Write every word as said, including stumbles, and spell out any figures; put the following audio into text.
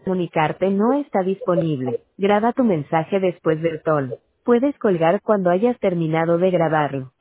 comunicarte no está disponible. Graba tu mensaje después del tono. Puedes colgar cuando hayas terminado de grabarlo.